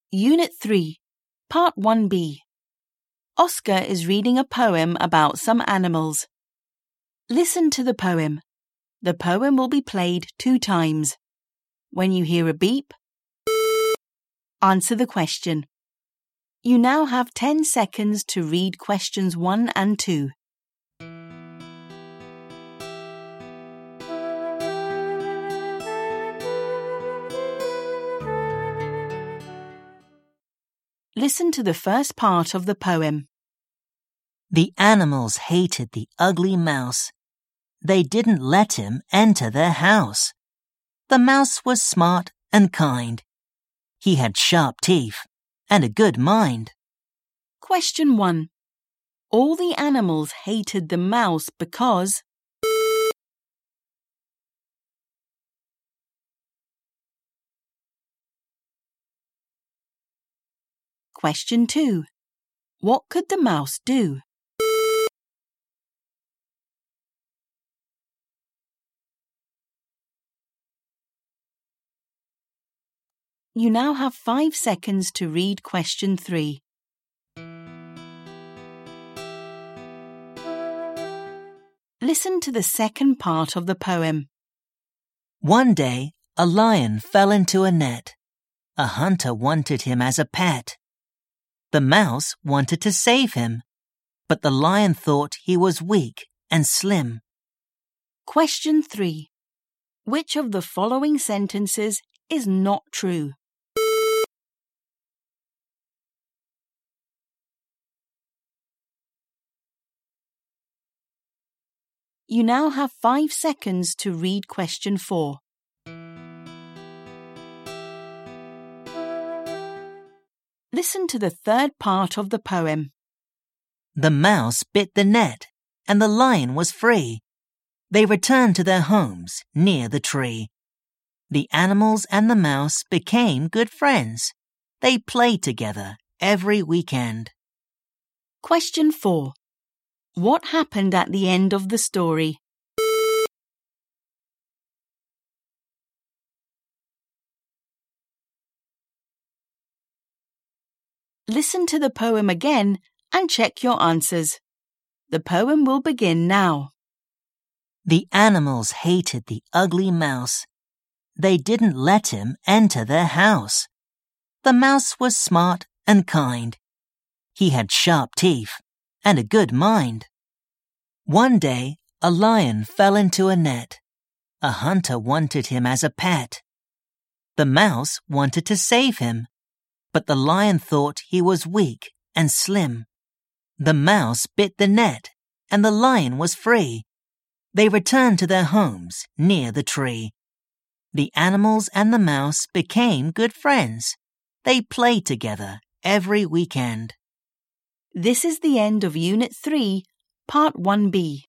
Unit 3, Part 1b. Oscar is reading a poem about some animals. Listen to the poem. The poem will be played 2 times. When you hear a beep, answer the question. You now have 10 seconds to read questions 1 and 2. Listen to the first part of the poem. The animals hated the ugly mouse. They didn't let him enter their house. The mouse was smart and kind. He had sharp teeth and a good mind. Question 1. All the animals hated the mouse because... Question 2. What could the mouse do? You now have 5 seconds to read question 3. Listen to the second part of the poem. One day, a lion fell into a net. A hunter wanted him as a pet. The mouse wanted to save him, but the lion thought he was weak and slim. Question 3. Which of the following sentences is not true? You now have 5 seconds to read question 4. Listen to the third part of the poem. The mouse bit the net, and the lion was free. They returned to their homes near the tree. The animals and the mouse became good friends. They played together every weekend. Question 4. What happened at the end of the story? Listen to the poem again and check your answers. The poem will begin now. The animals hated the ugly mouse. They didn't let him enter their house. The mouse was smart and kind. He had sharp teeth and a good mind. One day, a lion fell into a net. A hunter wanted him as a pet. The mouse wanted to save him, but the lion thought he was weak and slim. The mouse bit the net, and the lion was free. They returned to their homes near the tree. The animals and the mouse became good friends. They played together every weekend. This is the end of Unit 3, Part 1b.